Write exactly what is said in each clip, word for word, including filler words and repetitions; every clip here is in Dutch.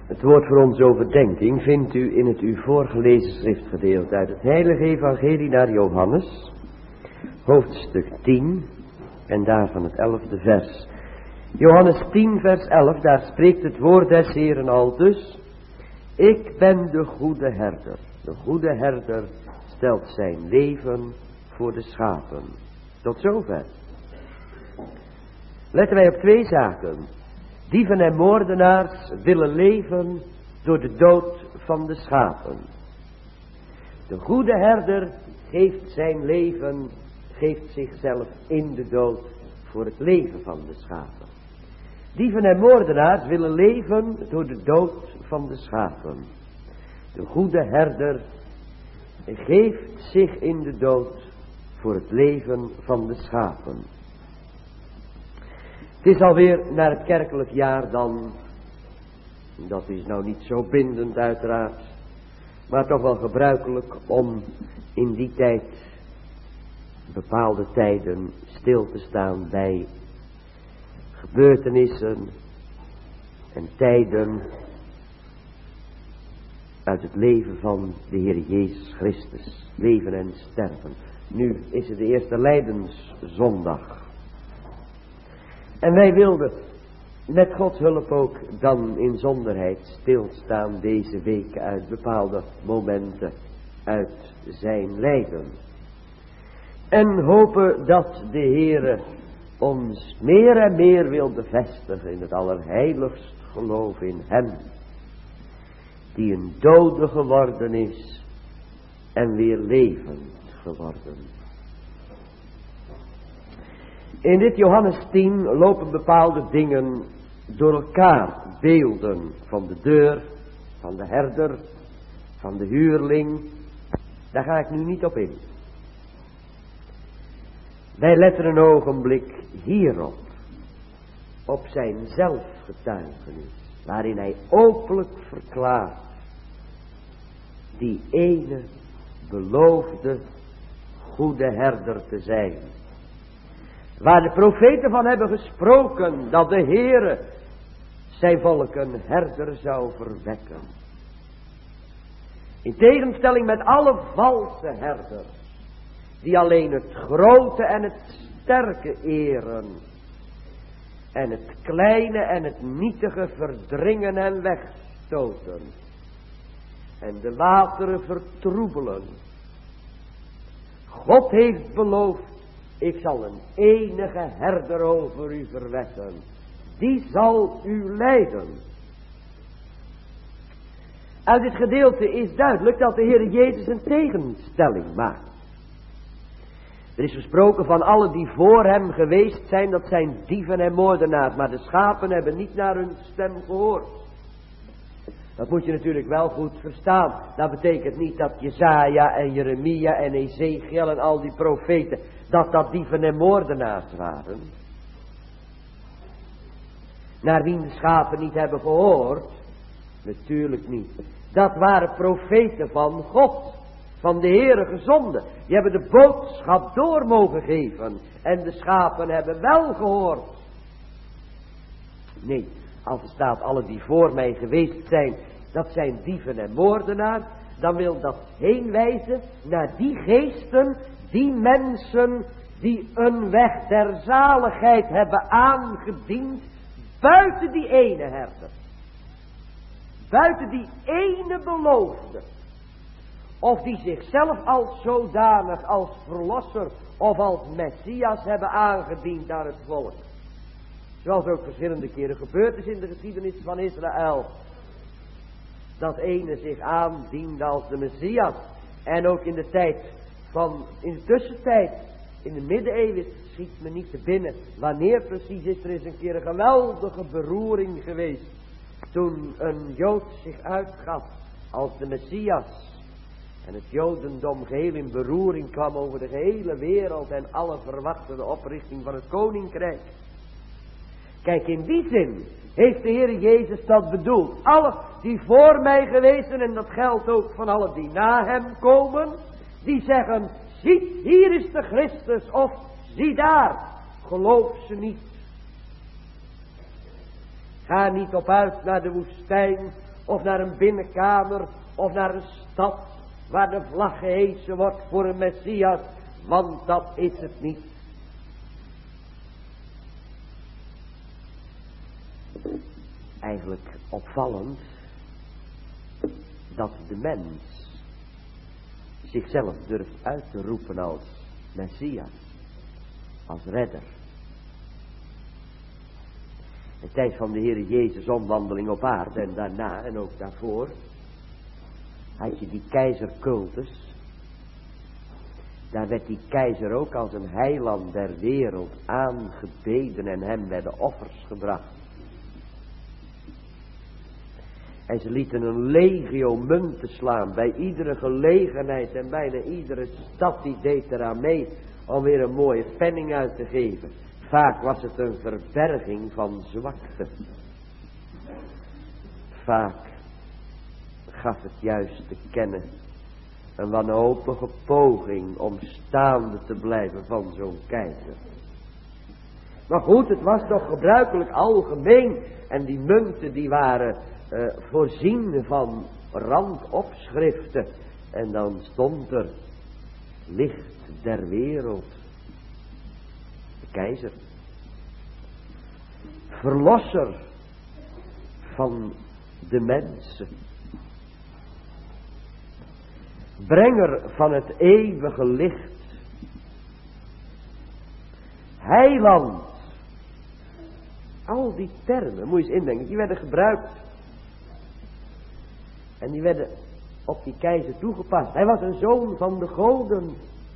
Het woord voor onze overdenking vindt u in het u voorgelezen schriftgedeelte uit het heilige evangelie naar Johannes, hoofdstuk tien en daarvan het elfde vers. Johannes tien vers elf, daar spreekt het woord des Heeren aldus: Ik ben de goede herder. De goede herder stelt zijn leven voor de schapen. Tot zover. Letten wij op twee zaken. Dieven en moordenaars willen leven door de dood van de schapen. De goede herder geeft zijn leven, geeft zichzelf in de dood voor het leven van de schapen. Dieven en moordenaars willen leven door de dood van de schapen. De goede herder geeft zich in de dood voor het leven van de schapen. Het is alweer naar het kerkelijk jaar dan, dat is nou niet zo bindend uiteraard, maar toch wel gebruikelijk om in die tijd, bepaalde tijden, stil te staan bij gebeurtenissen en tijden uit het leven van de Heer Jezus Christus, leven en sterven. Nu is het de eerste Lijdenszondag. En wij wilden met Gods hulp ook dan in zonderheid stilstaan deze week uit bepaalde momenten uit zijn lijden. En hopen dat de Heere ons meer en meer wil bevestigen in het allerheiligst geloof in hem, die een dode geworden is en weer levend geworden. In dit Johannes tien lopen bepaalde dingen door elkaar. Beelden van de deur, van de herder, van de huurling. Daar ga ik nu niet op in. Wij letten een ogenblik hierop. Op zijn zelfgetuigenis. Waarin hij openlijk verklaart. Die ene beloofde goede herder te zijn. Waar de profeten van hebben gesproken dat de Heere zijn volk een herder zou verwekken. In tegenstelling met alle valse herders. Die alleen het grote en het sterke eren. En het kleine en het nietige verdringen en wegstoten. En de latere vertroebelen. God heeft beloofd: ik zal een enige herder over u verwekken. Die zal u leiden. Uit dit gedeelte is duidelijk dat de Heer Jezus een tegenstelling maakt. Er is gesproken van allen die voor hem geweest zijn, dat zijn dieven en moordenaars. Maar de schapen hebben niet naar hun stem gehoord. Dat moet je natuurlijk wel goed verstaan. Dat betekent niet dat Jesaja en Jeremia en Ezekiel en al die profeten, dat dat dieven en moordenaars waren. Naar wie de schapen niet hebben gehoord? Natuurlijk niet. Dat waren profeten van God, van de Heere gezonden. Die hebben de boodschap door mogen geven. En de schapen hebben wel gehoord. Nee, als er staat alle die voor mij geweest zijn, dat zijn dieven en moordenaars, dan wil dat heenwijzen naar die geesten, die mensen die een weg der zaligheid hebben aangediend buiten die ene herder. Buiten die ene beloofde. Of die zichzelf als zodanig, als verlosser of als Messias hebben aangediend aan het volk. Zoals ook verschillende keren gebeurd is in de geschiedenis van Israël. Dat ene zich aandiende als de Messias. En ook in de tijd van, in de tussentijd, in de middeleeuwen, schiet me niet te binnen. Wanneer precies is er eens een keer een geweldige beroering geweest. Toen een Jood zich uitgaf als de Messias. En het Jodendom geheel in beroering kwam over de gehele wereld. En alle verwachten de oprichting van het koninkrijk. Kijk, in die zin heeft de Heer Jezus dat bedoeld. Alle die voor mij geweest zijn, en dat geldt ook van alle die na hem komen, die zeggen: zie, hier is de Christus, of zie daar. Geloof ze niet. Ga niet op uit naar de woestijn of naar een binnenkamer, of naar een stad, waar de vlag gehesen wordt voor een Messias, want dat is het niet. Eigenlijk opvallend dat de mens zichzelf durft uit te roepen als Messias, als redder. De tijd van de Heere Jezus' omwandeling op aarde en daarna en ook daarvoor had je die keizercultus. Daar werd die keizer ook als een heiland der wereld aangebeden en hem werden offers gebracht. En ze lieten een legio munten slaan bij iedere gelegenheid en bijna iedere stad die deed eraan mee om weer een mooie penning uit te geven. Vaak was het een verberging van zwakte. Vaak gaf het juist te kennen een wanhopige poging om staande te blijven van zo'n keizer. Maar goed, het was toch gebruikelijk algemeen en die munten die waren uh, voorzien van randopschriften en dan stond er licht der wereld. De keizer. Verlosser van de mensen. Brenger van het eeuwige licht. Heiland. Al die termen, moet je eens indenken, die werden gebruikt. En die werden op die keizer toegepast. Hij was een zoon van de goden.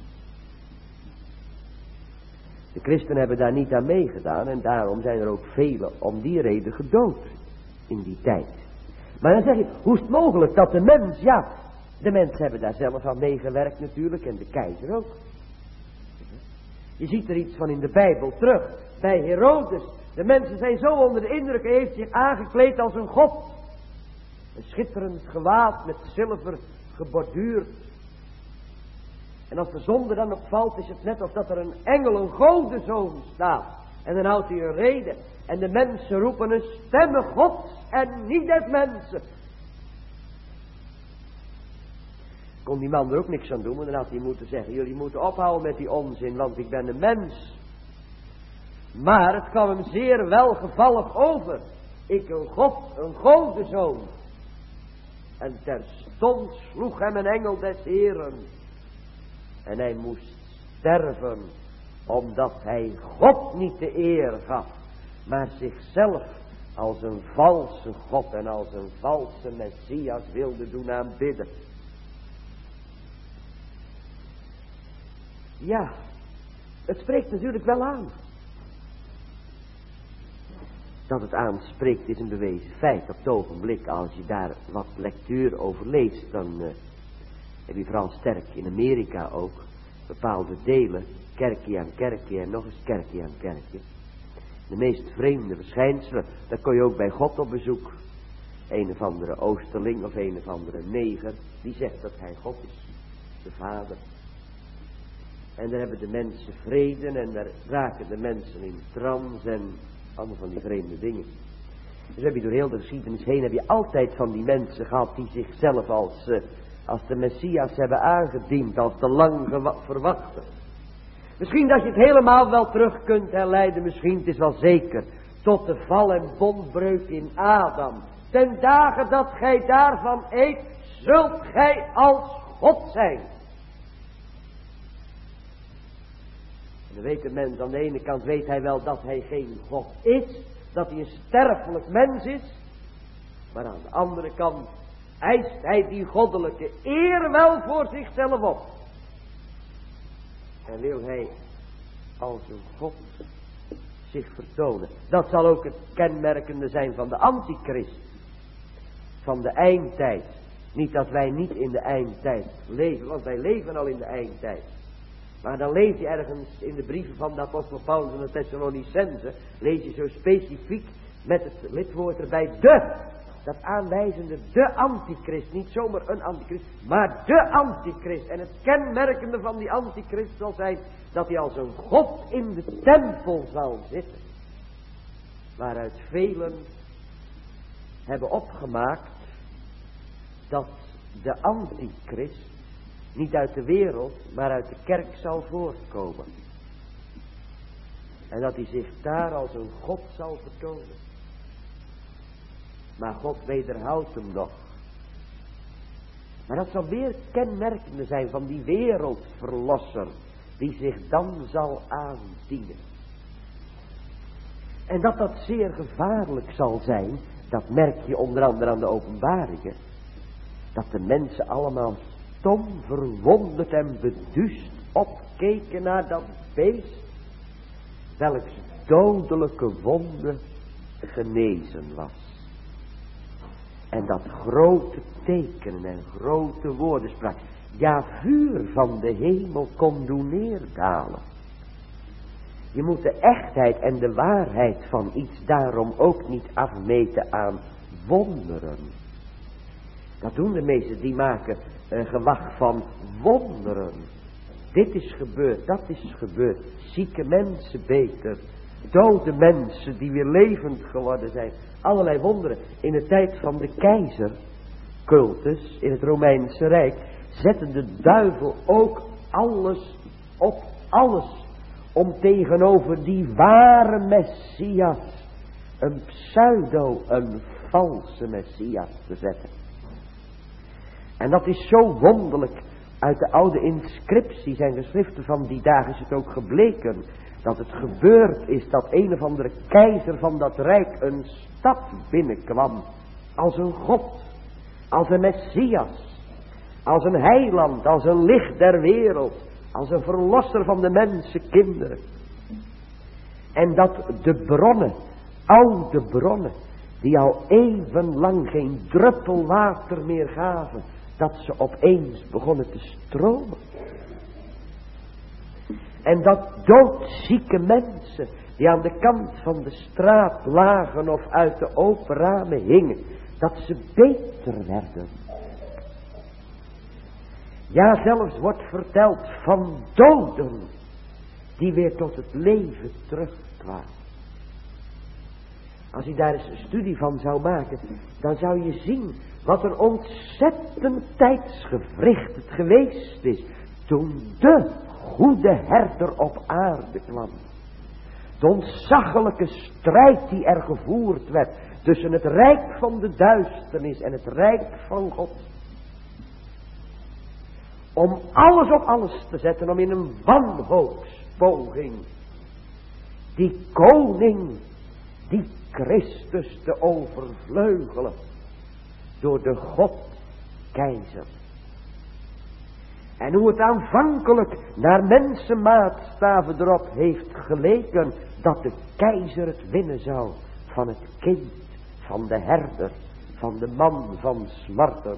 De christenen hebben daar niet aan meegedaan en daarom zijn er ook velen om die reden gedood in die tijd. Maar dan zeg je, hoe is het mogelijk dat de mens, ja, de mensen hebben daar zelf aan meegewerkt natuurlijk en de keizer ook. Je ziet er iets van in de Bijbel terug, bij Herodes. De mensen zijn zo onder de indruk, hij heeft zich aangekleed als een god. Een schitterend gewaad met zilver geborduurd. En als de zonde dan opvalt, is het net of dat er een engel, een godenzoon staat. En dan houdt hij een rede. En de mensen roepen een stemme gods en niet des mensen. Kon die man er ook niks aan doen, maar dan had hij moeten zeggen, jullie moeten ophouden met die onzin, want ik ben een mens. Maar het kwam hem zeer welgevallig over. Ik een god, een godenzoon. En terstond sloeg hem een engel des Heeren. En hij moest sterven, omdat hij God niet de eer gaf, maar zichzelf als een valse God en als een valse Messias wilde doen aanbidden. Ja, het spreekt natuurlijk wel aan. Dat het aanspreekt is een bewezen feit. Op het ogenblik, als je daar wat lectuur over leest, dan uh, heb je vooral sterk in Amerika ook bepaalde delen, kerkje aan kerkje en nog eens kerkje aan kerkje. De meest vreemde verschijnselen, dat kon je ook bij God op bezoek. Een of andere oosterling of een of andere neger, die zegt dat hij God is, de Vader. En daar hebben de mensen vrede en daar raken de mensen in trance en allemaal van die vreemde dingen. Dus heb je door heel de geschiedenis heen, heb je altijd van die mensen gehad die zichzelf als, uh, als de Messias hebben aangediend, als te lang verwachten. Misschien dat je het helemaal wel terug kunt herleiden, misschien, het is wel zeker, tot de val en bondbreuk in Adam. Ten dagen dat gij daarvan eet, zult gij als God zijn. En dan weet de mens, aan de ene kant weet hij wel dat hij geen God is, dat hij een sterfelijk mens is. Maar aan de andere kant eist hij die goddelijke eer wel voor zichzelf op. En wil hij als een God zich vertonen. Dat zal ook het kenmerkende zijn van de antichrist. Van de eindtijd. Niet dat wij niet in de eindtijd leven, want wij leven al in de eindtijd. Maar dan lees je ergens in de brieven van de apostel Paulus en de Thessalonicenzen, lees je zo specifiek met het lidwoord erbij de, dat aanwijzende de antichrist, niet zomaar een antichrist, maar de antichrist. En het kenmerkende van die antichrist zal zijn dat hij als een god in de tempel zal zitten, waaruit velen hebben opgemaakt dat de antichrist niet uit de wereld, maar uit de kerk zal voortkomen. En dat hij zich daar als een God zal vertonen. Maar God wederhoudt hem nog. Maar dat zal weer kenmerkende zijn van die wereldverlosser, die zich dan zal aandienen. En dat dat zeer gevaarlijk zal zijn, dat merk je onder andere aan de openbaringen. Dat de mensen allemaal stom, verwonderd en beduust opkeken naar dat beest, welks dodelijke wonde genezen was. En dat grote tekenen en grote woorden sprak. Ja, vuur van de hemel kon doen neerdalen. Je moet de echtheid en de waarheid van iets daarom ook niet afmeten aan wonderen. Dat doen de meesten, die maken een gewacht van wonderen. Dit is gebeurd, dat is gebeurd. Zieke mensen beter. Dode mensen die weer levend geworden zijn. Allerlei wonderen. In de tijd van de keizer, cultus, in het Romeinse Rijk, zette de duivel ook alles op alles. Om tegenover die ware Messias, een pseudo, een valse Messias te zetten. En dat is zo wonderlijk. Uit de oude inscripties en geschriften van die dagen is het ook gebleken dat het gebeurd is dat een of andere keizer van dat rijk een stad binnenkwam. Als een God, als een Messias, als een heiland, als een licht der wereld, als een verlosser van de mensenkinderen. En dat de bronnen, oude bronnen, die al eeuwenlang geen druppel water meer gaven, dat ze opeens begonnen te stromen. En dat doodzieke mensen die aan de kant van de straat lagen of uit de open ramen hingen, dat ze beter werden. Ja, zelfs wordt verteld van doden die weer tot het leven terugkwamen. Als je daar eens een studie van zou maken, dan zou je zien wat een ontzettend tijdsgewricht het geweest is toen de goede herder op aarde kwam. De ontzaglijke strijd die er gevoerd werd tussen het rijk van de duisternis en het rijk van God. Om alles op alles te zetten, om in een wanhoopspoging die koning, die Christus te overvleugelen door de God keizer. En hoe het aanvankelijk naar mensenmaatstaven erop heeft geleken dat de keizer het winnen zou van het kind, van de herder, van de man van smarten.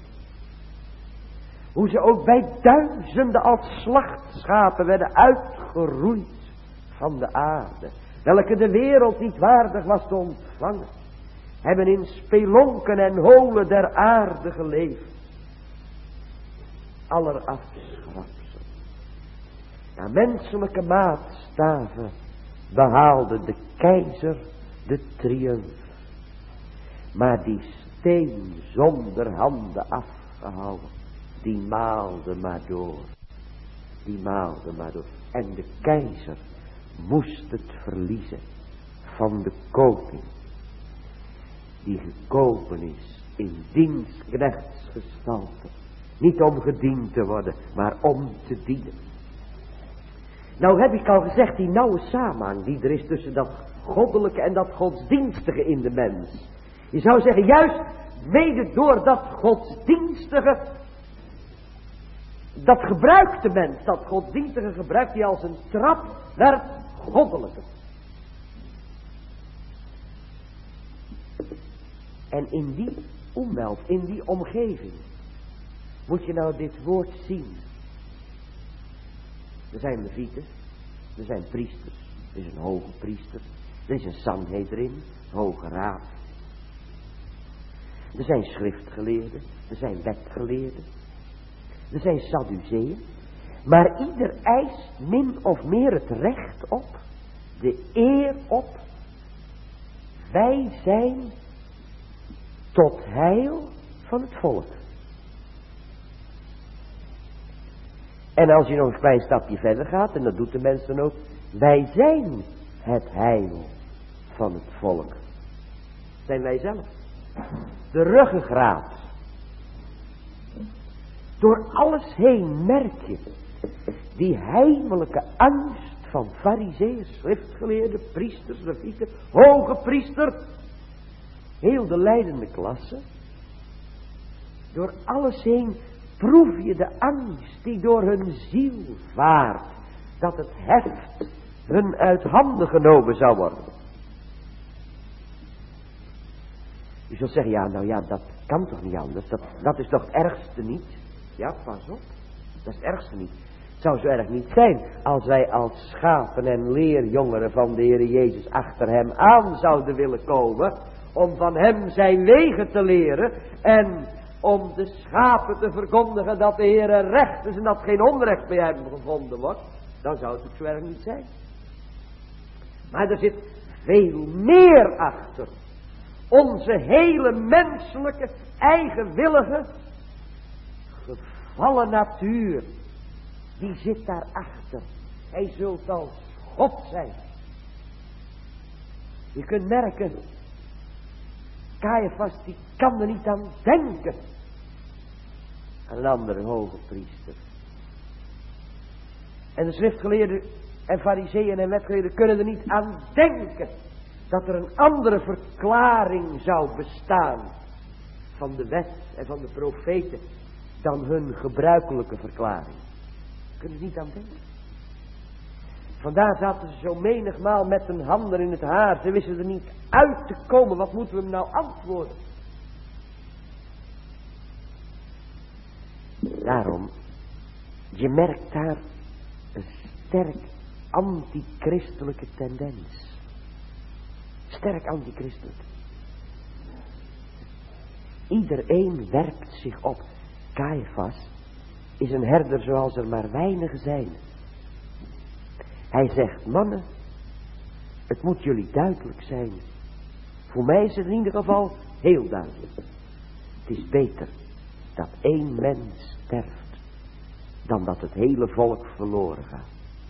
Hoe ze ook bij duizenden als slachtschapen werden uitgeroeid van de aarde, welke de wereld niet waardig was te ontvangen, hebben in spelonken en holen der aarde geleefd. Aller afschrapsel. Naar menselijke maatstaven behaalde de keizer de triumf. Maar die steen zonder handen afgehouden, die maalde maar door. Die maalde maar door. En de keizer moest het verliezen van de koning, die gekomen is in dienstknechtsgestalte. Niet om gediend te worden, maar om te dienen. Nou heb ik al gezegd, die nauwe samenhang die er is tussen dat goddelijke en dat godsdienstige in de mens. Je zou zeggen, juist mede door dat godsdienstige, dat gebruikt de mens, dat godsdienstige gebruikt hij als een trap naar het goddelijke. En in die omweld, in die omgeving, moet je nou dit woord zien. Er zijn levieten, er zijn priesters, er is een hoge priester, er is een Sanhedrin, een hoge raad. Er zijn schriftgeleerden, er zijn wetgeleerden, er zijn Sadduceeën. Maar ieder eist min of meer het recht op, de eer op. Wij zijn tot heil van het volk. En als je nog een klein stapje verder gaat, en dat doet de mens dan ook. Wij zijn het heil van het volk. Zijn wij zelf. De ruggengraat. Door alles heen merk je die heimelijke angst van farizeeën, schriftgeleerden, priesters, levieten, hoge priester. Heel de lijdende klasse. Door alles heen proef je de angst die door hun ziel vaart. Dat het heft hun uit handen genomen zou worden. Je zult zeggen, ja nou ja, dat kan toch niet anders. Dat, dat is toch het ergste niet? Ja, pas op. Dat is het ergste niet. Het zou zo erg niet zijn als wij als schapen en leerjongeren van de Heer Jezus achter hem aan zouden willen komen. Om van hem zijn wegen te leren. En om de schapen te verkondigen dat de Heer recht is en dat geen onrecht bij hem gevonden wordt. Dan zou het ook zo erg niet zijn. Maar er zit veel meer achter. Onze hele menselijke, eigenwillige, gevallen natuur. Die zit daarachter. Hij zult als God zijn. Je kunt merken. Caiaphas die kan er niet aan denken. Aan een andere hoge priester. En de schriftgeleerden en farizeeën en wetgeleerden kunnen er niet aan denken. Dat er een andere verklaring zou bestaan. Van de wet en van de profeten. Dan hun gebruikelijke verklaring. Kunnen ze niet aan denken. Vandaar zaten ze zo menigmaal met hun handen in het haar. Ze wisten er niet uit te komen. Wat moeten we hem nou antwoorden? Daarom, je merkt daar een sterk antichristelijke tendens. Sterk antichristelijk. Iedereen werpt zich op. Caiaphas is een herder zoals er maar weinigen zijn. Hij zegt, mannen, het moet jullie duidelijk zijn. Voor mij is het in ieder geval heel duidelijk. Het is beter dat één mens sterft, dan dat het hele volk verloren gaat.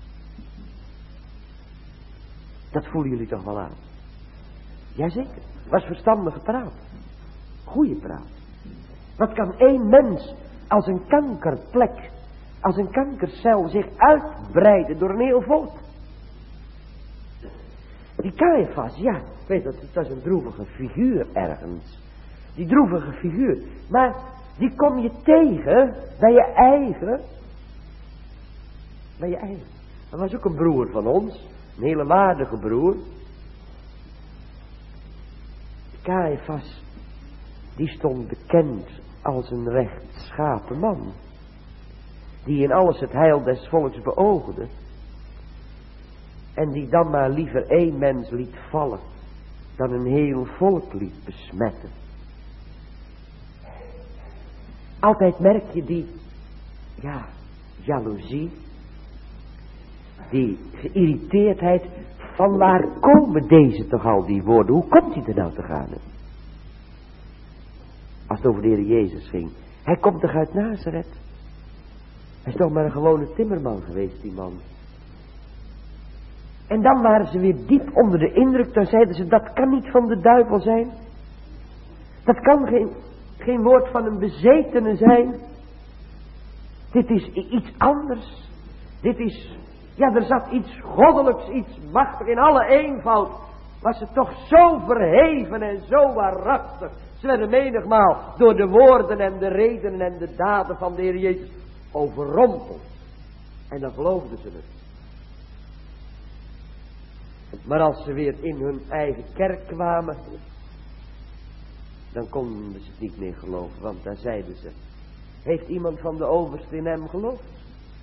Dat voelen jullie toch wel aan? Jazeker, was verstandige praat. Goeie praat. Wat kan één mens als een kankerplek, als een kankercel zich uitbreiden door een heel volk? Die Caiaphas, ja, ik weet dat, dat is een droevige figuur ergens. Die droevige figuur. Maar die kom je tegen bij je eigen. Bij je eigen. Dat was ook een broer van ons. Een hele waardige broer. Caiaphas, die stond bekend als een rechtschapen man. Die in alles het heil des volks beoogde. En die dan maar liever één mens liet vallen. Dan een heel volk liet besmetten. Altijd merk je die, ja, jaloezie. Die geïrriteerdheid. Van waar komen deze toch al die woorden? Hoe komt hij er nou te gaan? Als het over de Heer Jezus ging. Hij komt toch uit Nazareth? Hij is toch maar een gewone timmerman geweest, die man. En dan waren ze weer diep onder de indruk. Dan zeiden ze, dat kan niet van de duivel zijn. Dat kan geen, geen woord van een bezetene zijn. Dit is iets anders. Dit is, ja, er zat iets goddelijks, iets machtig in alle eenvoud. Was ze toch zo verheven en zo waarachtig. Ze werden menigmaal door de woorden en de redenen en de daden van de Heer Jezus overrompeld. En dan geloofden ze het. Maar als ze weer in hun eigen kerk kwamen, dan konden ze het niet meer geloven. Want daar zeiden ze, heeft iemand van de overste in hem geloofd?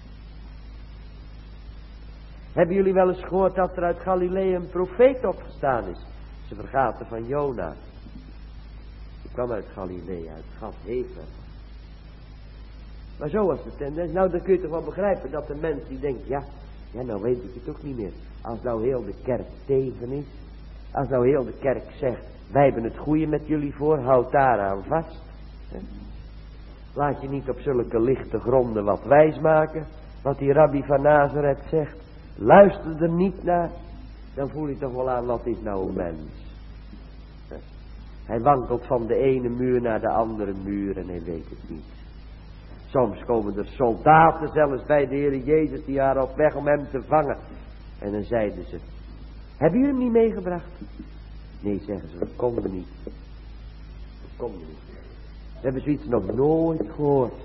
Hebben jullie wel eens gehoord dat er uit Galilea een profeet opgestaan is? Ze vergaten van Jona. Die kwam uit Galilea, uit Gat Hefer. Maar zo was de tendens. Nou, dan kun je toch wel begrijpen dat een mens die denkt, ja, ja, nou weet ik het ook niet meer. Als nou heel de kerk tegen is. Als nou heel de kerk zegt, wij hebben het goede met jullie voor, houd daaraan vast. Laat je niet op zulke lichte gronden wat wijs maken. wat die rabbi van Nazareth zegt. Luister er niet naar. Dan voel je toch wel aan, wat is nou een mens. Hij wankelt van de ene muur naar de andere muur en hij weet het niet. Soms komen er soldaten zelfs bij de Heer Jezus, die waren op weg om hem te vangen. En dan zeiden ze, hebben jullie hem niet meegebracht? Nee, zeggen ze, dat konden niet. Dat konden niet. We hebben zoiets nog nooit gehoord.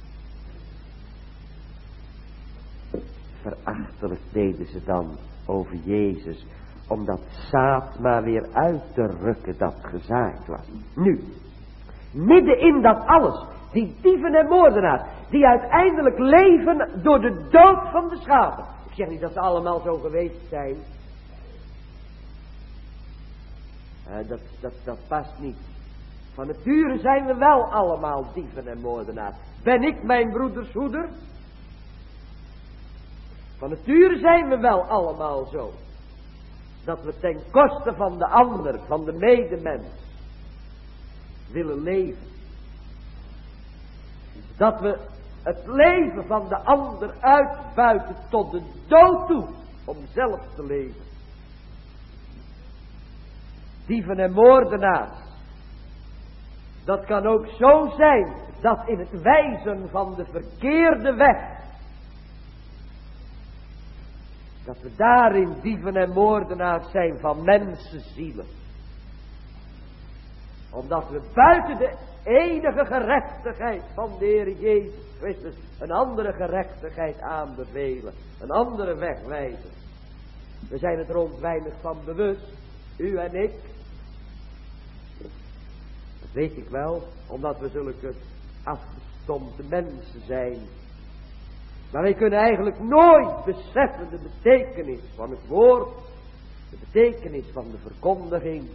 Verachtelijk deden ze dan over Jezus, om dat zaad maar weer uit te rukken dat gezaaid was. Nu, midden in dat alles, die dieven en moordenaars, die uiteindelijk leven door de dood van de schapen. Ik zeg niet dat ze allemaal zo geweest zijn. Uh, dat, dat, dat past niet. Van nature zijn we wel allemaal dieven en moordenaars. Ben ik mijn broeders hoeder? Van nature zijn we wel allemaal zo. Dat we ten koste van de ander, van de medemens, willen leven. Dat we het leven van de ander uitbuiten tot de dood toe, om zelf te leven. Dieven en moordenaars. Dat kan ook zo zijn, dat in het wijzen van de verkeerde weg, dat we daarin dieven en moordenaars zijn van mensenzielen. Omdat we buiten de enige gerechtigheid van de Heer Jezus Christus een andere gerechtigheid aanbevelen. Een andere weg wijzen. We zijn het er ons weinig van bewust. U en ik. Dat weet ik wel. Omdat we zulke afgestompte mensen zijn. Maar wij kunnen eigenlijk nooit beseffen de betekenis van het woord. De betekenis van de verkondiging.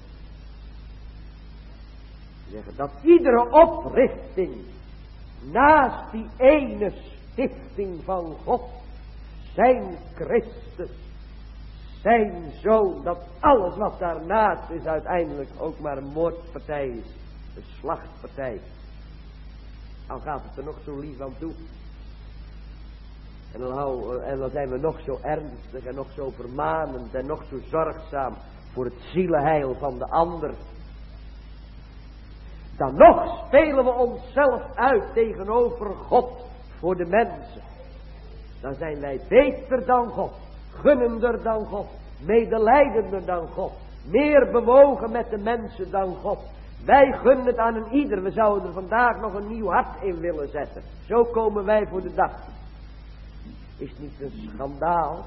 We zeggen dat iedere oprichting naast die ene stichting van God, zijn Christus, zijn Zoon, dat alles wat daarnaast is uiteindelijk ook maar een moordpartij is. Een slachtpartij. Al gaat het er nog zo lief aan toe. En dan, hou, en dan zijn we nog zo ernstig en nog zo vermanend en nog zo zorgzaam voor het zielenheil van de ander. Dan nog spelen we onszelf uit tegenover God voor de mensen. Dan zijn wij beter dan God, gunnender dan God, medelijdender dan God, meer bewogen met de mensen dan God. Wij gunnen het aan een ieder, we zouden er vandaag nog een nieuw hart in willen zetten. Zo komen wij voor de dag. Is het niet een schandaal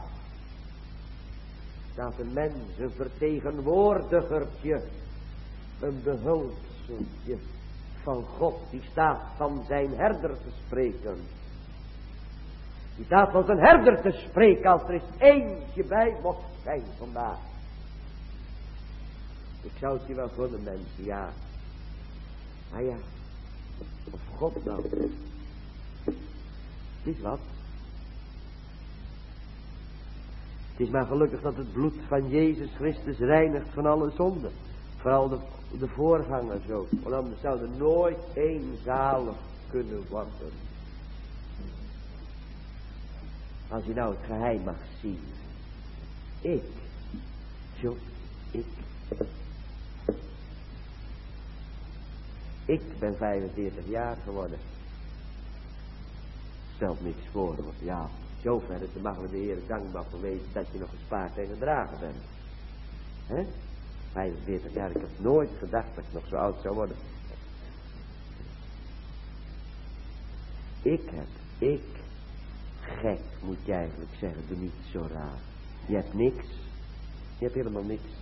dat een mens, een vertegenwoordigertje, een behulpseltje van God, die staat van zijn herder te spreken. Die staat van zijn herder te spreken als er eens eentje bij mocht zijn vandaag. Ik zou het je wel gunnen, mensen, ja. Maar ja, of God nou. Het is wat. Het is maar gelukkig dat het bloed van Jezus Christus reinigt van alle zonden. Vooral de, de voorgangers ook. Want anders zou er nooit één zalig kunnen worden. Als je nou het geheim mag zien. Ik. Zo, ik. Ik ben vijfenveertig jaar geworden. Stelt niks voor, want ja, zover dan mag we de Heer dankbaar voor wezen dat je nog gespaard en gedragen bent. Hè? vijfenveertig jaar, ik heb nooit gedacht dat ik nog zo oud zou worden. Ik heb, ik, gek moet je eigenlijk zeggen, doe niet zo raar. Je hebt niks, je hebt helemaal niks.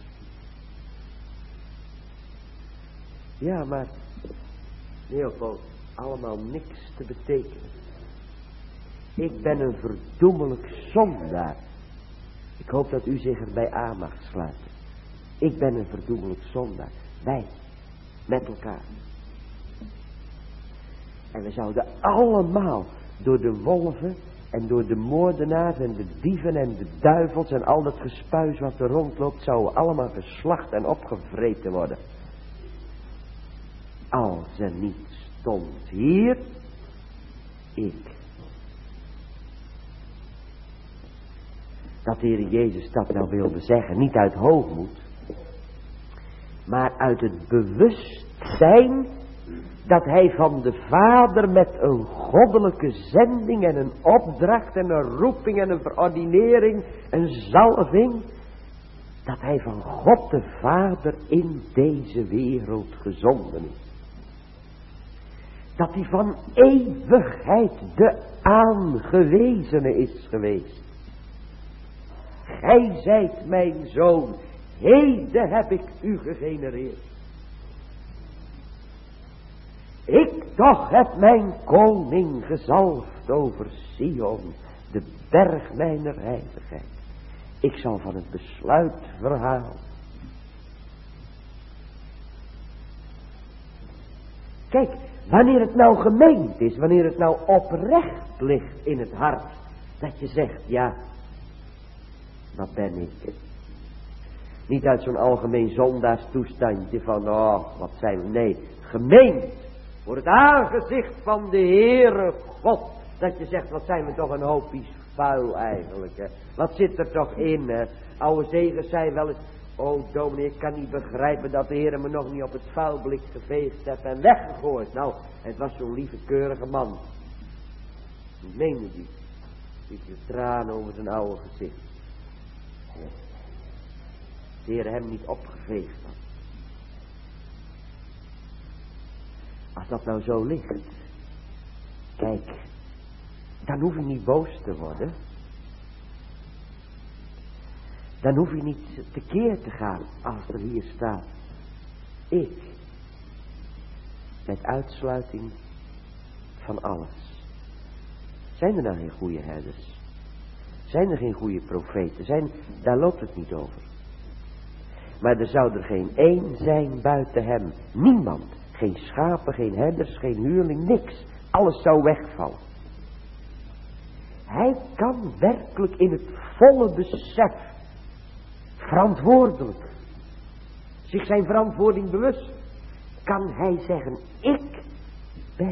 Ja, maar heel veel allemaal niks te betekenen. Ik ben een verdoemelijk zondaar. Ik hoop dat u zich erbij aan mag sluiten. Ik ben een verdoemelijk zondaar. Wij, met elkaar. En we zouden allemaal door de wolven en door de moordenaars en de dieven en de duivels en al dat gespuis wat er rondloopt, zouden allemaal geslacht en opgevreten worden. Als er niet stond hier, ik. dat de Heer Jezus dat nou wilde zeggen. Niet uit hoogmoed, maar uit het bewustzijn dat hij van de Vader met een goddelijke zending en een opdracht en een roeping en een verordinering, een zalving, dat hij van God de Vader in deze wereld gezonden is. Dat hij van eeuwigheid de aangewezene is geweest. Gij zijt mijn zoon, heden heb ik u gegenereerd. Ik toch heb mijn koning gezalfd over Sion, de berg mijner heiligheid. Ik zal van het besluit verhalen. Kijk, wanneer het nou gemeend is, wanneer het nou oprecht ligt in het hart, dat je zegt, ja, dat ben ik. Niet uit zo'n algemeen zondaarstoestandje van, oh, wat zijn we, nee, gemeend. Voor het aangezicht van de Heere God. Dat je zegt, wat zijn we toch een hoopje vuil eigenlijk. Hè? Wat zit er toch in. Hè? Oude Zegers zei wel eens. Oh dominee, ik kan niet begrijpen dat de Heere me nog niet op het vuilblik geveegd heeft en weggegooid. Nou, het was zo'n lieve keurige man. Ik meende die. Ziet de tranen over zijn oude gezicht. Ja. De Heere hem niet opgeveegd had. Als dat nou zo ligt, kijk, dan hoef je niet boos te worden. Dan hoef je niet tekeer te gaan als er hier staat. Ik, met uitsluiting van alles. Zijn er nou geen goede herders? Zijn er geen goede profeten? Zijn, daar loopt het niet over. Maar er zou er geen één zijn buiten hem. Niemand. Geen schapen, geen herders, geen huurling, niks. Alles zou wegvallen. Hij kan werkelijk in het volle besef, verantwoordelijk, zich zijn verantwoording bewust, kan hij zeggen, ik ben.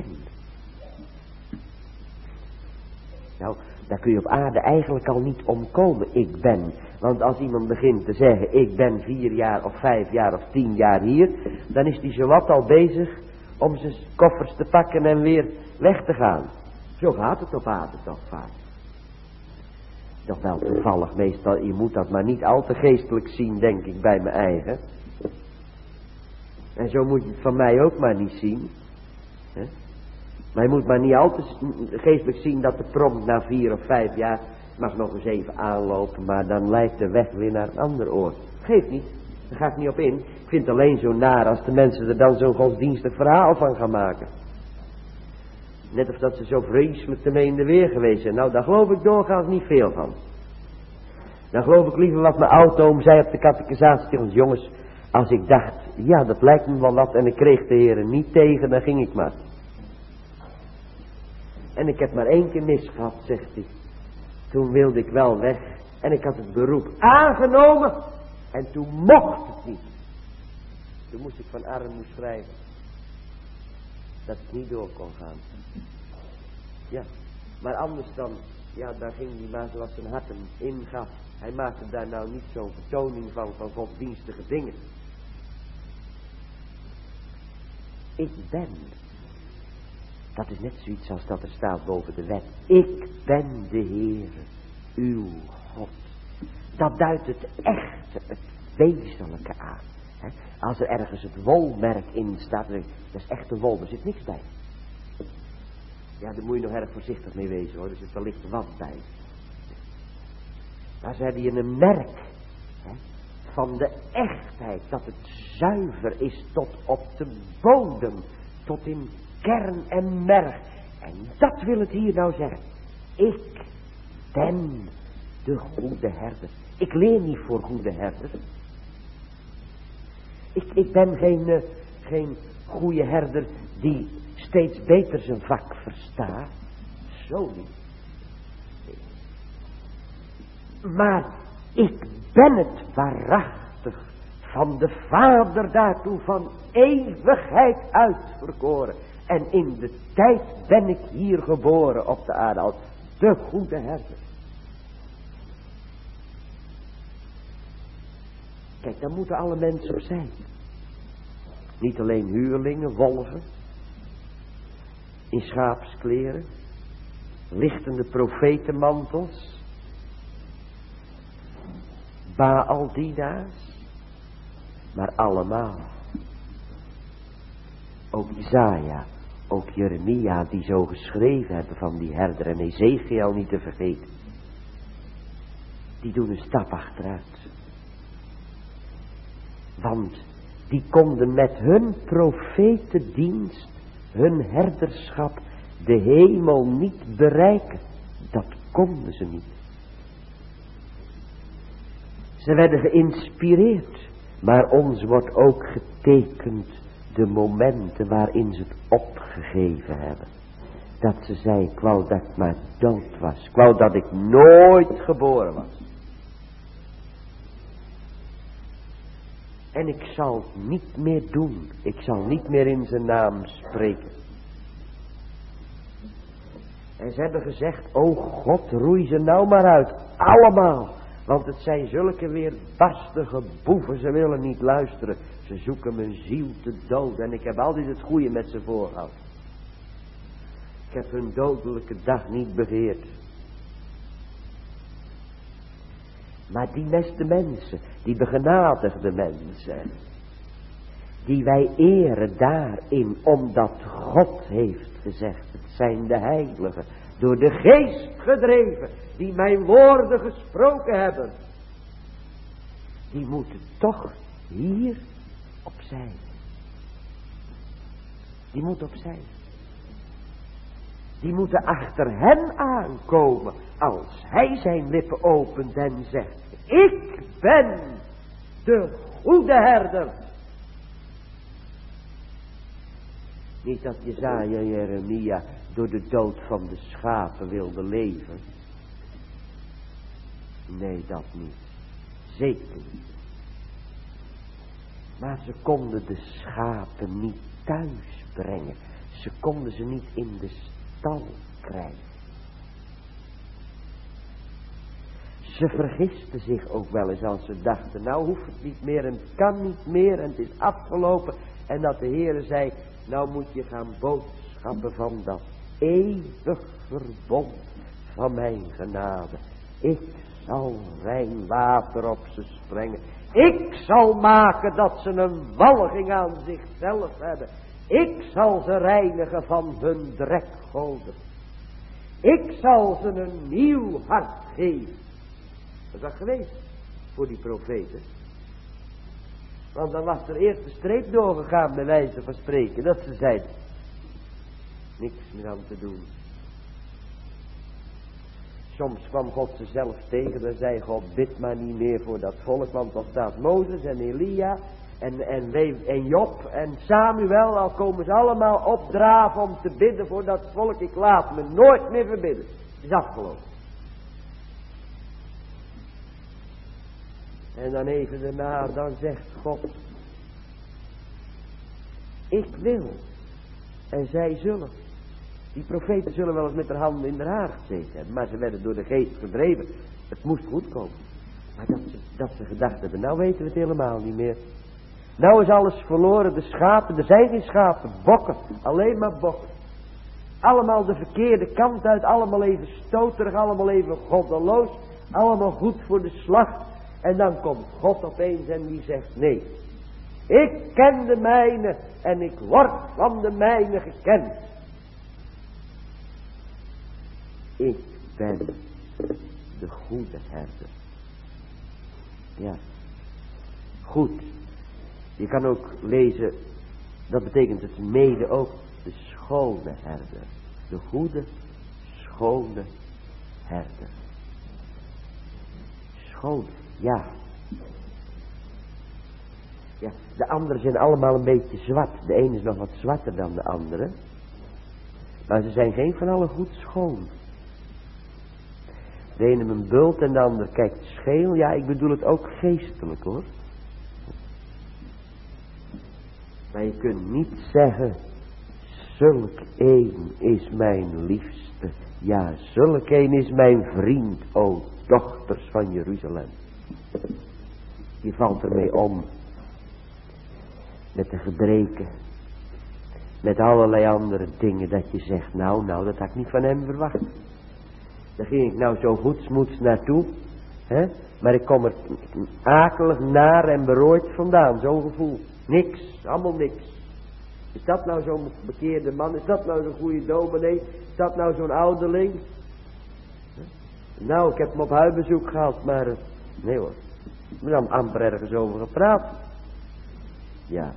Nou, daar kun je op aarde eigenlijk al niet omkomen, ik ben. Want als iemand begint te zeggen, ik ben vier jaar of vijf jaar of tien jaar hier, dan is hij zowat al bezig om zijn koffers te pakken en weer weg te gaan. Zo gaat het op aarde toch vaak. Toch wel toevallig meestal, je moet dat maar niet al te geestelijk zien, denk ik, bij mijn eigen. En zo moet je het van mij ook maar niet zien. He? Maar je moet maar niet al te geestelijk zien dat de prompt na vier of vijf jaar mag nog eens even aanlopen, maar dan lijkt de weg weer naar een ander oord. Geeft niet, daar ga ik niet op in. Ik vind het alleen zo naar als de mensen er dan zo'n godsdienstig verhaal van gaan maken. Net of dat ze zo vreselijk ermee in de weer geweest zijn. Nou, daar geloof ik doorgaans niet veel van. Dan geloof ik liever wat mijn oud-oom zei op de catechisatie tegen ons. Jongens, als ik dacht, ja, dat lijkt me wel wat en ik kreeg de Heer niet tegen, dan ging ik maar. En ik heb maar één keer mis gehad, zegt hij. Toen wilde ik wel weg en ik had het beroep aangenomen en toen mocht het niet. Toen moest ik van armoe schrijven. Dat het niet door kon gaan. Ja, maar anders dan, ja, daar ging hij maar zoals zijn hart hem ingaf. Hij maakte daar nou niet zo'n vertoning van, van godsdienstige dingen. Ik ben. Dat is net zoiets als dat er staat boven de wet. Ik ben de Heere, uw God. Dat duidt het echte, het wezenlijke aan. He? Als er ergens het wolmerk in staat, dat is echte wol, er zit niks bij. Ja, daar moet je nog erg voorzichtig mee wezen hoor, er zit wellicht wat bij. Maar ze hebben hier een merk he, van de echtheid, dat het zuiver is tot op de bodem, tot in kern en merg. En dat wil het hier nou zeggen. Ik ben de goede herder. Ik leer niet voor goede herder. Ik, ik ben geen, uh, geen goede herder die steeds beter zijn vak verstaat. Zo niet. Maar ik ben het waarachtig van de Vader daartoe van eeuwigheid uitverkoren. En in de tijd ben ik hier geboren op de aarde als de goede herder. Kijk, dan moeten alle mensen opzij. Niet alleen huurlingen, wolven, in schaapskleren, lichtende profetenmantels, Baaldienaars, maar allemaal. Ook Isaia, ook Jeremia, die zo geschreven hebben van die herder, en Ezekiel niet te vergeten. Die doen een stap achteruit. Want die konden met hun profetendienst, hun herderschap, de hemel niet bereiken. Dat konden ze niet. Ze werden geïnspireerd, maar ons wordt ook getekend de momenten waarin ze het opgegeven hebben. Dat ze zei, ik wou dat ik maar dood was. Ik wou dat ik nooit geboren was. En ik zal het niet meer doen. Ik zal niet meer in zijn naam spreken. En ze hebben gezegd, o God, roei ze nou maar uit. Allemaal. Want het zijn zulke weerbarstige boeven. Ze willen niet luisteren. Ze zoeken mijn ziel te doden. En ik heb altijd het goede met ze voorgehouden. Ik heb hun dodelijke dag niet begeerd. Maar die beste mensen, die begenadigde mensen, die wij eren daarin, omdat God heeft gezegd, het zijn de heiligen, door de geest gedreven, die mijn woorden gesproken hebben, die moeten toch hier opzij. Die moeten opzij. Die moeten achter hem aankomen, als hij zijn lippen opent en zegt, ik ben de goede herder. Niet dat Jesaja en Jeremia door de dood van de schapen wilden leven. Nee, dat niet. Zeker niet. Maar ze konden de schapen niet thuis brengen. Ze konden ze niet in de stal krijgen. Ze vergisten zich ook wel eens als ze dachten, nou hoeft het niet meer en het kan niet meer en het is afgelopen. En dat de Heere zei, nou moet je gaan boodschappen van dat eeuwig verbond van mijn genade. Ik zal rein water op ze sprengen. Ik zal maken dat ze een walging aan zichzelf hebben. Ik zal ze reinigen van hun drekgoden. Ik zal ze een nieuw hart geven. Dat is dat geweest voor die profeten. Want dan was er eerst de streep doorgegaan bij wijze van spreken. Dat ze zeiden, niks meer aan te doen. Soms kwam God ze zelf tegen en zei God, bid maar niet meer voor dat volk. Want dan staat Mozes en Elia en, en, en Job en Samuel, al komen ze allemaal opdraven om te bidden voor dat volk. Ik laat me nooit meer verbidden. Het is afgelopen. En dan even daarna, dan zegt God, ik wil en zij zullen. Die profeten zullen wel eens met haar handen in haar haar gezeten hebben, maar ze werden door de geest gedreven. Het moest goed komen. Maar dat ze, dat ze gedacht hebben, nou weten we het helemaal niet meer. Nou is alles verloren, de schapen, er zijn geen schapen, bokken, alleen maar bokken. Allemaal de verkeerde kant uit, allemaal even stoterig, allemaal even goddeloos, allemaal goed voor de slag. En dan komt God opeens en die zegt, nee, ik ken de mijne en ik word van de mijne gekend. Ik ben de goede herder. Ja, goed. Je kan ook lezen, dat betekent het mede ook de schone herder. De goede, schone herder. Schoon, ja. Ja, de anderen zijn allemaal een beetje zwart. De ene is nog wat zwarter dan de andere. Maar ze zijn geen van allen goed schoon. De ene een bult en de ander kijkt scheel. Ja, ik bedoel het ook geestelijk hoor. Maar je kunt niet zeggen, zulk een is mijn liefste. Ja, zulk een is mijn vriend, o dochters van Jeruzalem. Je valt ermee om. Met de gebreken. Met allerlei andere dingen dat je zegt, nou, nou, dat had ik niet van hem verwacht. Daar ging ik nou zo goedsmoeds naartoe. Hè? Maar ik kom er akelig, naar en berooid vandaan. Zo'n gevoel. Niks, allemaal niks. Is dat nou zo'n bekeerde man? Is dat nou zo'n goede dominee? Is dat nou zo'n ouderling? Nou, ik heb hem op huisbezoek gehad, maar... Nee hoor. We hebben amper ergens over gepraat. Ja.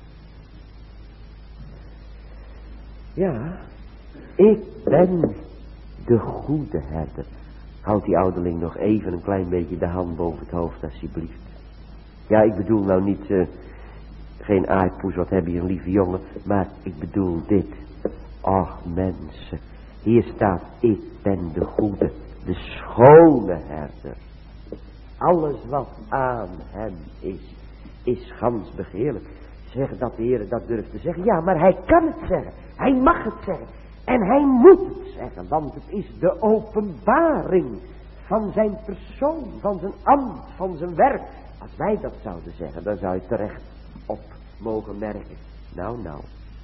Ja. Ik ben de goede herder. Houd die ouderling nog even een klein beetje de hand boven het hoofd, alsjeblieft. Ja, ik bedoel nou niet... Uh, geen aaipoes, wat heb je een lieve jongen. Maar ik bedoel dit. Och mensen. Hier staat, ik ben de goede, de schone herder. Alles wat aan hem is, is gans begeerlijk. Zeg dat de Heer dat durft te zeggen. Ja, maar hij kan het zeggen. Hij mag het zeggen. En hij moet het zeggen. Want het is de openbaring van zijn persoon, van zijn ambt, van zijn werk. Als wij dat zouden zeggen, dan zou je terecht op mogen merken. Nou, nou.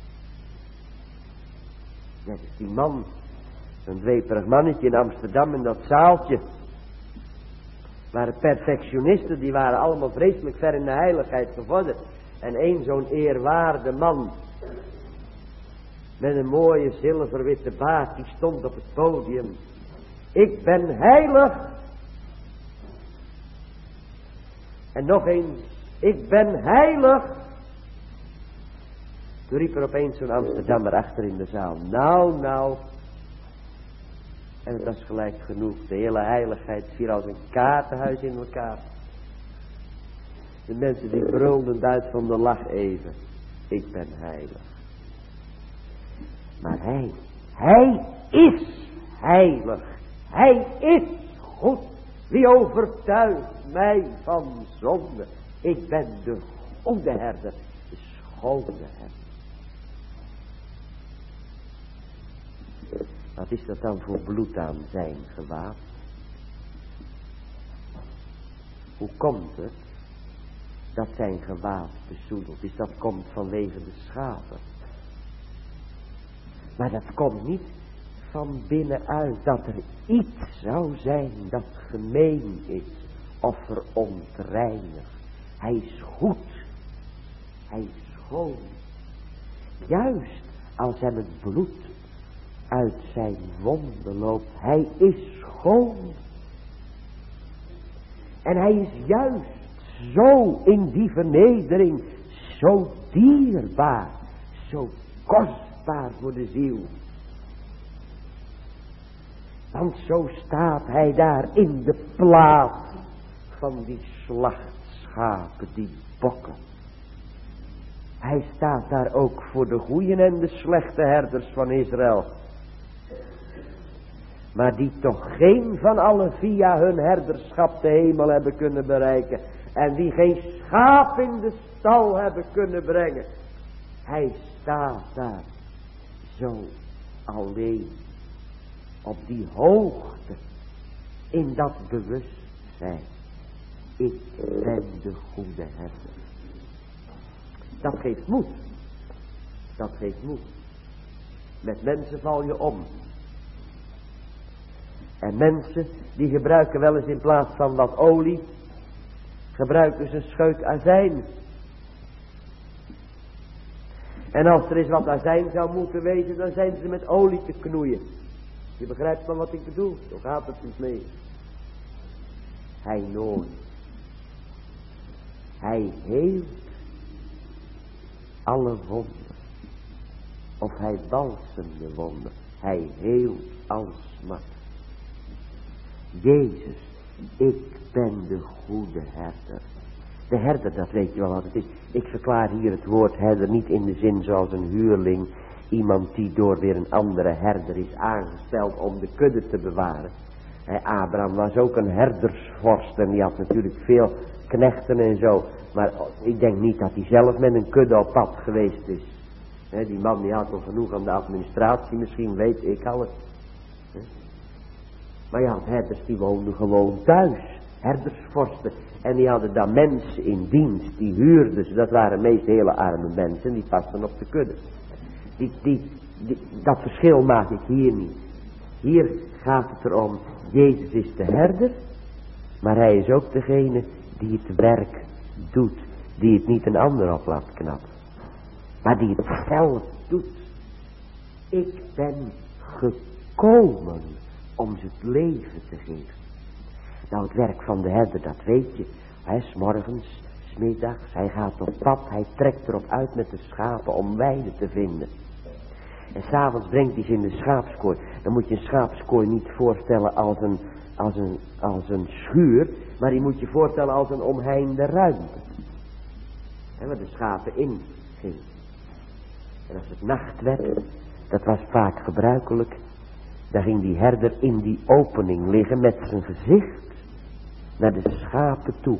Net als die man, zo'n dweperig mannetje in Amsterdam in dat zaaltje. Waren perfectionisten, die waren allemaal vreselijk ver in de heiligheid gevorderd. En één zo'n eerwaarde man, met een mooie zilverwitte baard, die stond op het podium. Ik ben heilig. En nog eens, ik ben heilig. Toen riep er opeens zo'n Amsterdammer achter in de zaal. Nou, nou. En het was gelijk genoeg. De hele heiligheid viel als een kaartenhuis in elkaar. De mensen die brulden uit van de lach even. Ik ben heilig. Maar hij, hij is heilig. Hij is goed. Wie overtuigt mij van zonde? Ik ben de goede herder. De schone herder. Wat is dat dan voor bloed aan zijn gewaad? Hoe komt het dat zijn gewaad bezoedeld is? Dat komt vanwege de schapen. Maar dat komt niet van binnenuit, dat er iets zou zijn dat gemeen is of verontreinigd. Hij is goed. Hij is schoon. Juist als hem het bloed uit zijn wonden loopt. Hij is schoon. En hij is juist zo in die vernedering, zo dierbaar, zo kostbaar voor de ziel. Want zo staat hij daar in de plaats van die slachtschapen, die bokken. Hij staat daar ook voor de goeie en de slechte herders van Israël. Maar die toch geen van allen via hun herderschap de hemel hebben kunnen bereiken. En die geen schaap in de stal hebben kunnen brengen. Hij staat daar zo alleen. Op die hoogte. In dat bewustzijn. Ik ben de goede herder. Dat geeft moed. Dat geeft moed. Met mensen val je om. En mensen die gebruiken wel eens in plaats van wat olie, gebruiken ze een scheut azijn. En als er eens wat azijn zou moeten wezen, dan zijn ze met olie te knoeien. Je begrijpt wel wat ik bedoel, zo gaat het niet mee. Hij nooit. Hij heelt alle wonden. Of hij balsemt de wonden. Hij heelt alle smart. Jezus, ik ben de goede herder. De herder, dat weet je wel wat het is. Ik verklaar hier het woord herder niet in de zin zoals een huurling. Iemand die door weer een andere herder is aangesteld om de kudde te bewaren. He, Abraham was ook een herdersvorst en die had natuurlijk veel knechten en zo. Maar ik denk niet dat hij zelf met een kudde op pad geweest is. He, die man die had al genoeg aan de administratie, misschien weet ik alles. He. Maar ja, herders die woonden gewoon thuis. herdersvorsten. En die hadden dan mensen in dienst, die huurden ze. Dat waren meest hele arme mensen, die pasten op de kudde. Die, die, die, dat verschil maak ik hier niet. Hier gaat het erom, Jezus is de herder, maar hij is ook degene die het werk doet. Die het niet een ander op laat knappen, maar die het zelf doet. Ik ben gekomen om ze het leven te geven. Nou, het werk van de herder, dat weet je. Hij is 's morgens, 's middags, hij gaat op pad, hij trekt erop uit met de schapen om weide te vinden. En 's avonds brengt hij ze in de schaapskooi. Dan moet je een schaapskooi niet voorstellen als een, als een, als een schuur, maar die moet je voorstellen als een omheinde ruimte. En waar de schapen in gingen. En als het nacht werd, dat was vaak gebruikelijk, dan ging die herder in die opening liggen met zijn gezicht naar de schapen toe.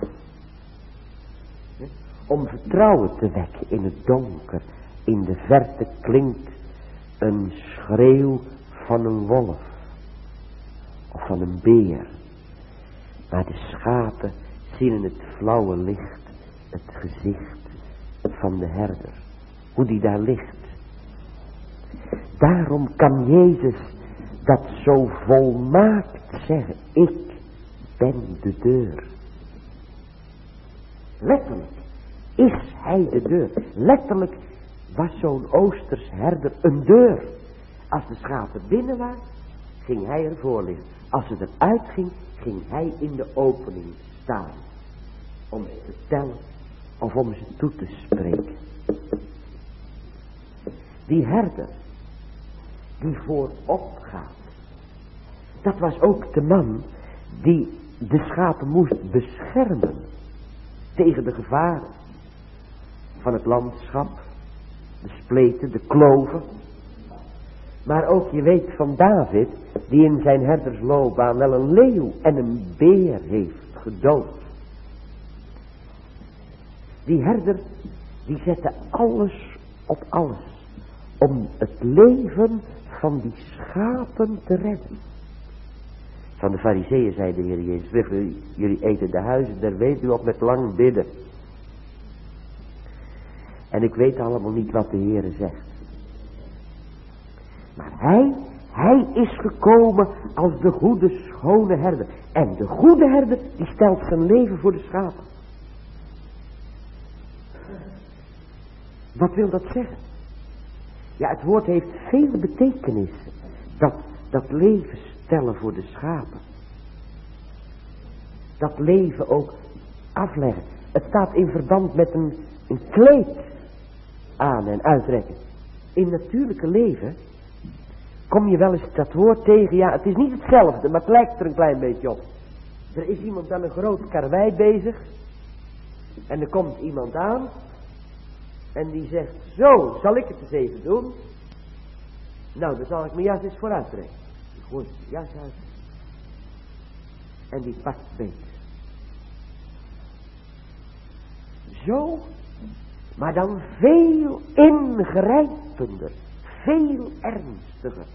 Om vertrouwen te wekken in het donker. In de verte klinkt een schreeuw van een wolf. Of van een beer. Maar de schapen zien in het flauwe licht het gezicht van de herder. Hoe die daar ligt. Daarom kan Jezus dat zo volmaakt zeggen. Ik ben de deur. Letterlijk is hij de deur. Letterlijk was zo'n Oosters herder een deur. Als de schapen binnen waren, ging hij ervoor liggen. Als ze eruit ging, ging hij in de opening staan. Om ze te tellen of om ze toe te spreken. Die herder die voorop gaat. Dat was ook de man die de schapen moest beschermen tegen de gevaren van het landschap, de spleten, de kloven. Maar ook je weet van David, die in zijn herdersloopbaan wel een leeuw en een beer heeft gedood. Die herder, die zette alles op alles om het leven van die schapen te redden. Van de Farizeeën zei de Heer Jezus, jullie eten de huizen der weduwe op met lang bidden. En ik weet allemaal niet wat de Heer zegt. Maar hij, hij is gekomen als de goede schone herder. En de goede herder die stelt zijn leven voor de schapen. Wat wil dat zeggen? Ja, het woord heeft veel betekenissen. Dat, dat leven stellen voor de schapen. Dat leven ook afleggen. Het staat in verband met een, een kleed aan en uitrekken. In natuurlijke leven kom je wel eens dat woord tegen. Ja, het is niet hetzelfde, maar het lijkt er een klein beetje op. Er is iemand aan een groot karwei bezig. En er komt iemand aan. En die zegt, zo, zal ik het eens even doen? Nou, dan zal ik mijn jas eens vooruit trekken. Ik gooi de jas uit. En die pakt beet. Zo, maar dan veel ingrijpender. Veel ernstiger.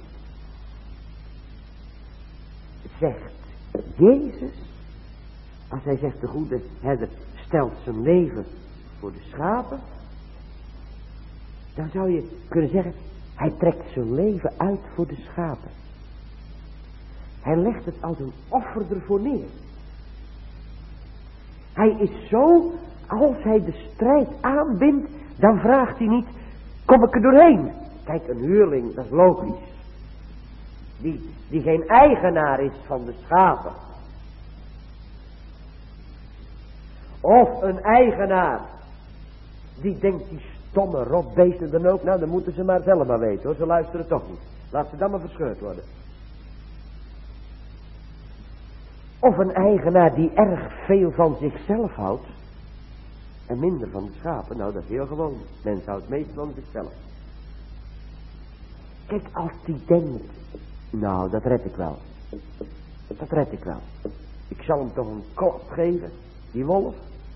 Zegt Jezus, als hij zegt de goede herder stelt zijn leven voor de schapen. Dan zou je kunnen zeggen, hij trekt zijn leven uit voor de schapen. Hij legt het als een offer ervoor neer. Hij is zo, als hij de strijd aanbindt, dan vraagt hij niet, kom ik er doorheen? Kijk, een huurling, dat is logisch. Die, die geen eigenaar is van de schapen. Of een eigenaar, die denkt, die stomme rotbeesten dan ook, nou dan moeten ze maar zelf maar weten hoor, ze luisteren toch niet. Laat ze dan maar verscheurd worden. Of een eigenaar die erg veel van zichzelf houdt en minder van de schapen, nou dat is heel gewoon. Mens houdt meest van zichzelf. Kijk, als die denkt, nou dat red ik wel. Dat red ik wel. Ik zal hem toch een klap geven, die wolf.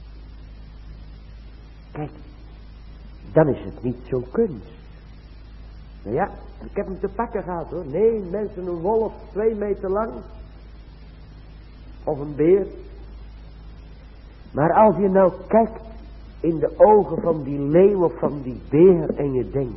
Kijk, dan is het niet zo kunst. Nou ja, ik heb hem te pakken gehad hoor. Nee, mensen, een wolf, twee meter lang. of een beer. Maar als je nou kijkt in de ogen van die leeuw of van die beer en je denkt,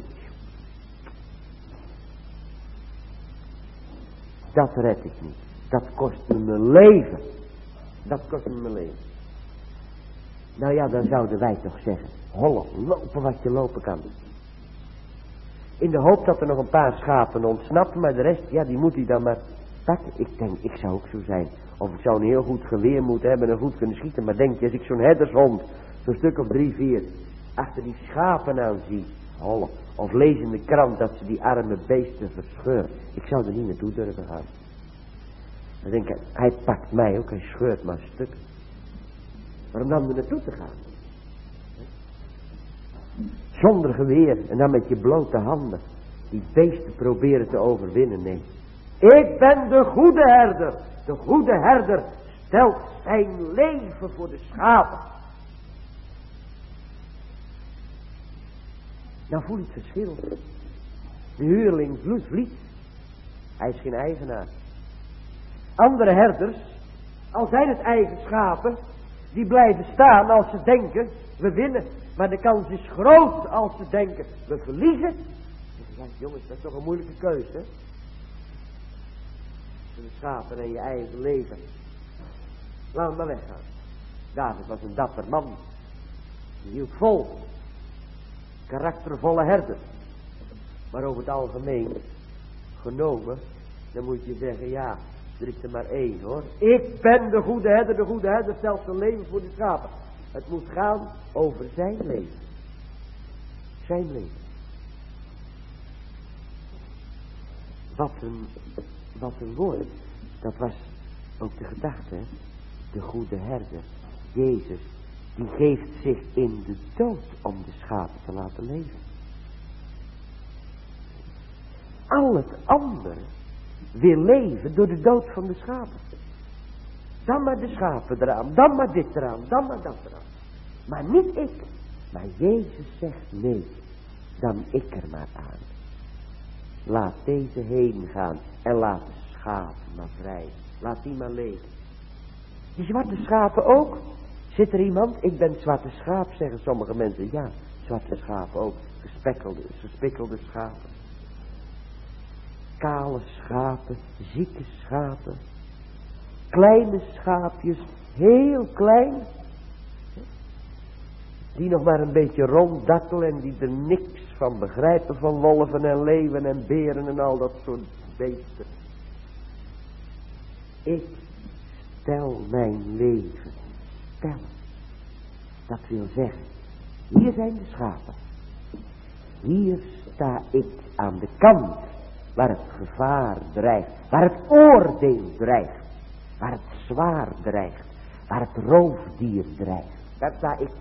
dat red ik niet. Dat kost me mijn leven. Dat kost me mijn leven. Nou ja, dan zouden wij toch zeggen, hollen, lopen wat je lopen kan. In de hoop dat er nog een paar schapen ontsnappen, maar de rest, ja, die moet hij dan maar pakken. Ik denk, ik zou ook zo zijn. Of ik zou een heel goed geweer moeten hebben en goed kunnen schieten. Maar denk je, als ik zo'n herdershond, zo'n stuk of drie, vier, achter die schapen aan zie hollen. Of lees in de krant dat ze die arme beesten verscheuren. Ik zou er niet naartoe durven gaan. Dan denk ik, hij pakt mij ook, hij scheurt maar stukken. Waarom dan er naartoe te gaan? Zonder geweer en dan met je blote handen die beesten proberen te overwinnen. Nee, ik ben de goede herder. De goede herder stelt zijn leven voor de schapen. Nou voel je het verschil. De huurling vliet. Hij is geen eigenaar. Andere herders, al zijn het eigen schapen, die blijven staan als ze denken, we winnen. Maar de kans is groot als ze denken, we verliezen. Ja, jongens, dat is toch een moeilijke keuze, hè? De schapen en je eigen leven. Laat hem maar weggaan. David was een dapper man. Die hield vol. Karaktervolle herder. Maar over het algemeen genomen, dan moet je zeggen, ja, er is er maar één hoor. Ik ben de goede herder, de goede herder stelt zijn leven voor de schapen. Het moet gaan over zijn leven. Zijn leven. Wat een, wat een woord. Dat was ook de gedachte. Hè? De goede herder. Jezus. Die geeft zich in de dood om de schapen te laten leven. Al het andere wil leven door de dood van de schapen. Dan maar de schapen eraan, dan maar dit eraan, dan maar dat eraan. Maar niet ik. Maar Jezus zegt nee, dan ik er maar aan. Laat deze heen gaan en laat de schapen maar vrij. Laat die maar leven. Die zwarte schapen ook. Zit er iemand? Ik ben zwarte schaap, zeggen sommige mensen. Ja, zwarte schapen ook. Gespekelde, gespikkelde schapen. Kale schapen, zieke schapen. Kleine schaapjes, heel klein. Die nog maar een beetje ronddakkelen en die er niks van begrijpen van wolven en leeuwen en beren en al dat soort beesten. Ik stel mijn leven. Stel. Dat wil zeggen, hier zijn de schapen. Hier sta ik aan de kant waar het gevaar dreigt, waar het oordeel dreigt, waar het zwaar dreigt, waar het roofdier dreigt. Daar sta ik.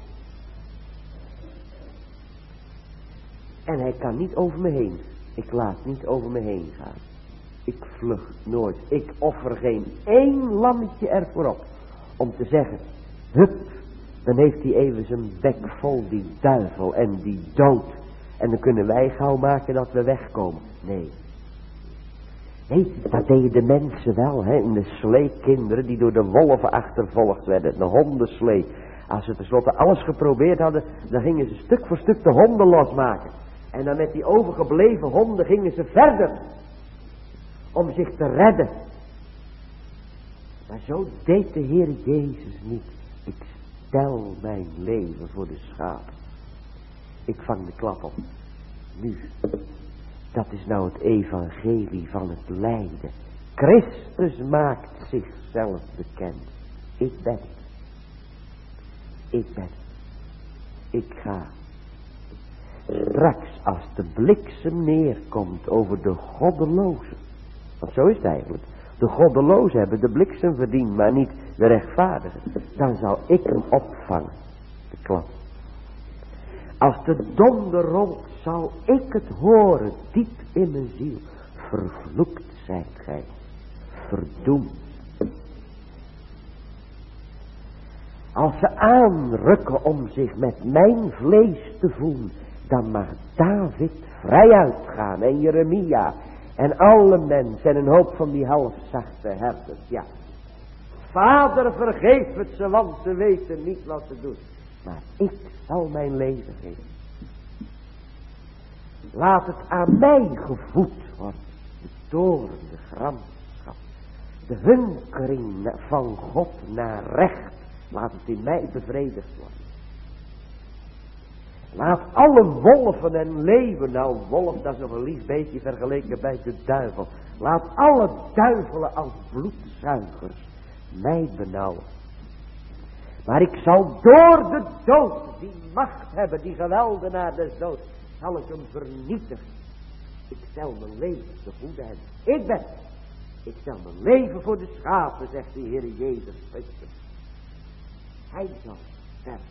En hij kan niet over me heen. Ik laat niet over me heen gaan. Ik vlucht nooit. Ik offer geen één lammetje ervoor op. Om te zeggen, hup, dan heeft hij even zijn bek vol, die duivel en die dood. En dan kunnen wij gauw maken dat we wegkomen. Nee. Nee, dat deden de mensen wel, hè, in de slee, kinderen die door de wolven achtervolgd werden. De hondenslee. Als ze tenslotte alles geprobeerd hadden, dan gingen ze stuk voor stuk de honden losmaken. En dan met die overgebleven honden gingen ze verder. Om zich te redden. Maar zo deed de Heer Jezus niet. Ik stel mijn leven voor de schapen. Ik vang de klap op. Nu. Dat is nou het evangelie van het lijden. Christus maakt zichzelf bekend. Ik ben het. Ik ben het. Ik ga. Straks als de bliksem neerkomt over de goddelozen. Want zo is het eigenlijk. De goddelozen hebben de bliksem verdiend, maar niet de rechtvaardigen. Dan zal ik hem opvangen. De klap. Als de donder rolt, zal ik het horen diep in mijn ziel. Vervloekt zijt gij. Verdoemd. Als ze aanrukken om zich met mijn vlees te voelen, dan mag David vrij uitgaan en Jeremia en alle mensen en een hoop van die halfzachte herders. Ja, Vader, vergeef het ze, want ze weten niet wat ze doen. Maar ik zal mijn leven geven. Laat het aan mij gevoed worden. De toorn, de gramschap. De hunkering van God naar recht. Laat het in mij bevredigd worden. Laat alle wolven en leeuwen, nou wolf dat is nog een lief beetje vergeleken bij de duivel. Laat alle duivelen als bloedzuigers mij benauwen. Maar ik zal door de dood, die macht hebben, die geweldenaar des doods, zal ik hem vernietigen. Ik stel mijn leven te goede hebben. Ik ben. Ik stel mijn leven voor de schapen, zegt de Heer Jezus Christus. Hij zal sterven.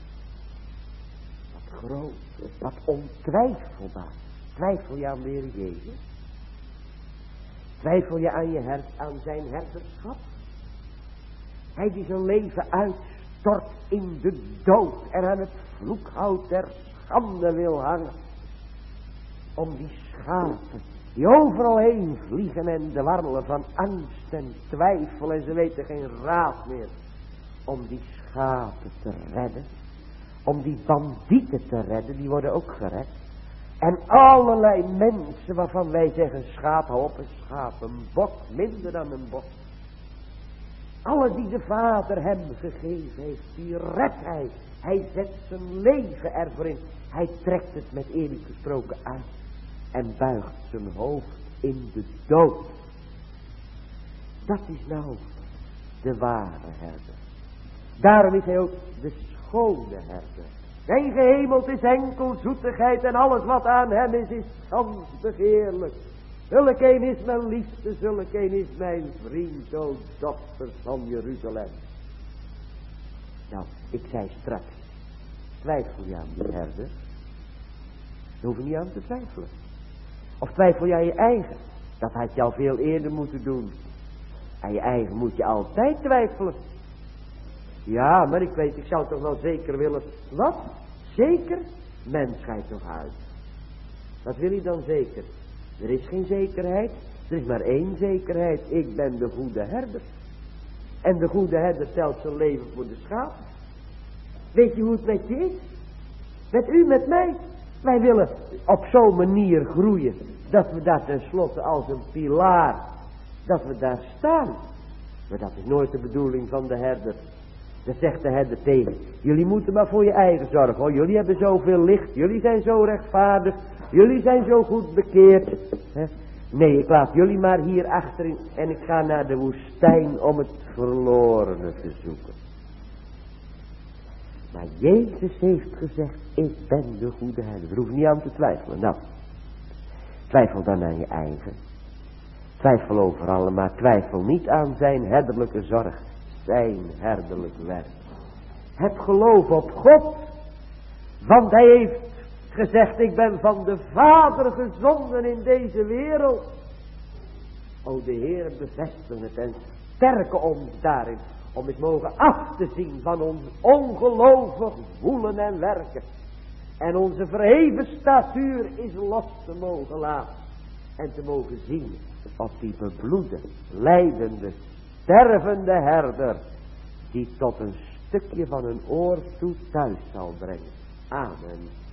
Wat groot, wat ontwijfelbaar. Twijfel je aan de Heer Jezus? Twijfel je aan, je her, aan zijn herderschap? Hij die zijn leven uitstort in de dood en aan het vloekhout der schande wil hangen. Om die schapen die overal heen vliegen en de warrelen van angst en twijfel en ze weten geen raad meer. Om die schapen te redden. Om die bandieten te redden, die worden ook gered. En allerlei mensen waarvan wij zeggen schaap, hou op een schaap, een bok, minder dan een bok. Alle die de Vader hem gegeven heeft, die redt hij. Hij zet zijn leven ervoor in. Hij trekt het met eerlijk gesproken uit. En buigt zijn hoofd in de dood. Dat is nou de ware herder. Daarom is hij ook de schone herder. Zijn gehemeld is enkel zoetigheid en alles wat aan hem is, is gans begeerlijk. Zulk een is mijn liefste, zulk een is mijn vriend, o dochter van Jeruzalem. Nou, ik zei straks, twijfel je aan die herder? Je hoeft er niet aan te twijfelen. Of twijfel je aan je eigen? Dat had je al veel eerder moeten doen. Aan je eigen moet je altijd twijfelen. Ja, maar ik weet, ik zou toch wel zeker willen. Wat? Zeker? Mens schijnt toch uit. Wat wil je dan zeker? Er is geen zekerheid. Er is maar één zekerheid. Ik ben de goede herder. En de goede herder stelt zijn leven voor de schaap. Weet je hoe het met je is? Met u, met mij. Wij willen op zo'n manier groeien. Dat we daar tenslotte als een pilaar. Dat we daar staan. Maar dat is nooit de bedoeling van de herder. Dat zegt de herder tegen. Jullie moeten maar voor je eigen zorgen hoor. Jullie hebben zoveel licht. Jullie zijn zo rechtvaardig. Jullie zijn zo goed bekeerd. He? Nee, ik laat jullie maar hier achterin. En ik ga naar de woestijn om het verlorene te zoeken. Maar Jezus heeft gezegd. Ik ben de goede herder. Er hoeft niet aan te twijfelen. Nou. Twijfel dan aan je eigen. Twijfel over alle. Maar twijfel niet aan zijn herderlijke zorg. Zijn herderlijk werk. Het geloof op God. Want hij heeft gezegd, ik ben van de Vader gezonden in deze wereld. O, de Heer bevestigt het en sterke ons daarin. Om het mogen af te zien van ons ongelovig voelen en werken. En onze verheven statuur is los te mogen laten. En te mogen zien op die bebloede, lijdende, stervende herder. Die tot een stukje van een oor toe thuis zal brengen. Amen.